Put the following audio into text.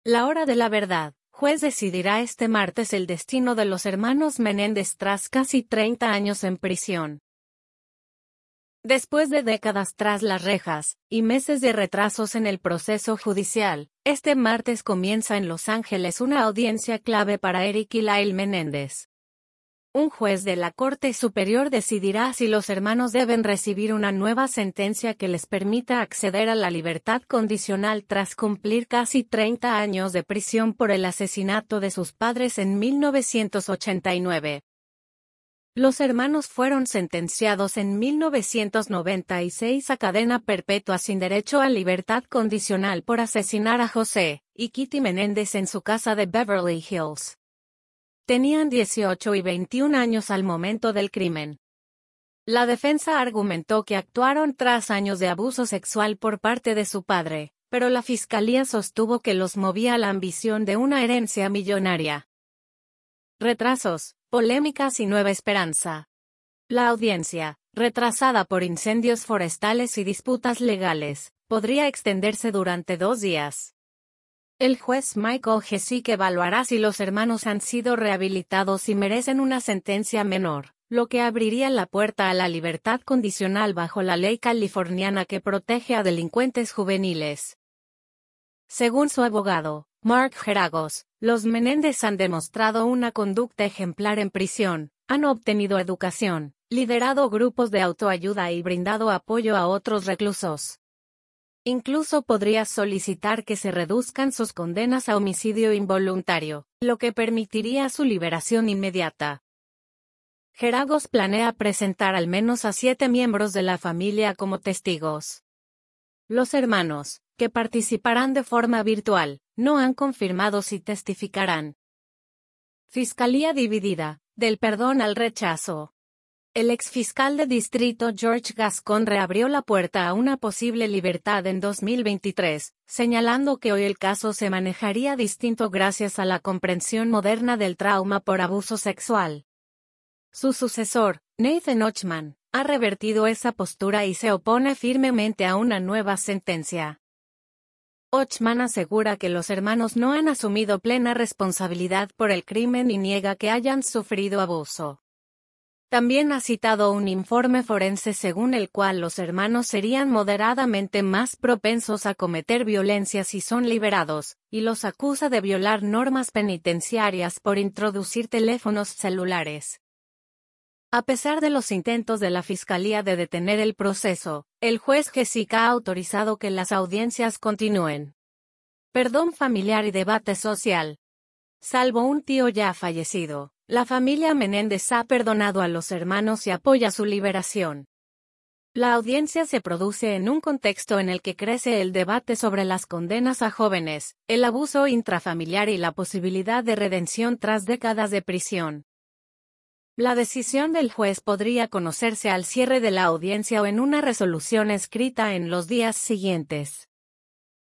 La hora de la verdad. Juez decidirá este martes el destino de los hermanos Menéndez tras casi 30 años en prisión. Después de décadas tras las rejas, y meses de retrasos en el proceso judicial, este martes comienza en Los Ángeles una audiencia clave para Eric y Lyle Menéndez. Un juez de la Corte Superior decidirá si los hermanos deben recibir una nueva sentencia que les permita acceder a la libertad condicional tras cumplir casi 30 años de prisión por el asesinato de sus padres en 1989. Los hermanos fueron sentenciados en 1996 a cadena perpetua sin derecho a libertad condicional por asesinar a José y Kitty Menéndez en su casa de Beverly Hills. Tenían 18 y 21 años al momento del crimen. La defensa argumentó que actuaron tras años de abuso sexual por parte de su padre, pero la fiscalía sostuvo que los movía la ambición de una herencia millonaria. Retrasos, polémicas y nueva esperanza. La audiencia, retrasada por incendios forestales y disputas legales, podría extenderse durante 2 días. El juez Michael Hesick evaluará si los hermanos han sido rehabilitados y merecen una sentencia menor, lo que abriría la puerta a la libertad condicional bajo la ley californiana que protege a delincuentes juveniles. Según su abogado, Mark Geragos, los Menéndez han demostrado una conducta ejemplar en prisión, han obtenido educación, liderado grupos de autoayuda y brindado apoyo a otros reclusos. Incluso podría solicitar que se reduzcan sus condenas a homicidio involuntario, lo que permitiría su liberación inmediata. Geragos planea presentar al menos a 7 miembros de la familia como testigos. Los hermanos, que participarán de forma virtual, no han confirmado si testificarán. Fiscalía dividida, del perdón al rechazo. El exfiscal de distrito George Gascon reabrió la puerta a una posible libertad en 2023, señalando que hoy el caso se manejaría distinto gracias a la comprensión moderna del trauma por abuso sexual. Su sucesor, Nathan Ochman, ha revertido esa postura y se opone firmemente a una nueva sentencia. Ochman asegura que los hermanos no han asumido plena responsabilidad por el crimen y niega que hayan sufrido abuso. También ha citado un informe forense según el cual los hermanos serían moderadamente más propensos a cometer violencia si son liberados, y los acusa de violar normas penitenciarias por introducir teléfonos celulares. A pesar de los intentos de la Fiscalía de detener el proceso, el juez Hesick ha autorizado que las audiencias continúen. Perdón familiar y debate social. Salvo un tío ya fallecido, la familia Menéndez ha perdonado a los hermanos y apoya su liberación. La audiencia se produce en un contexto en el que crece el debate sobre las condenas a jóvenes, el abuso intrafamiliar y la posibilidad de redención tras décadas de prisión. La decisión del juez podría conocerse al cierre de la audiencia o en una resolución escrita en los días siguientes.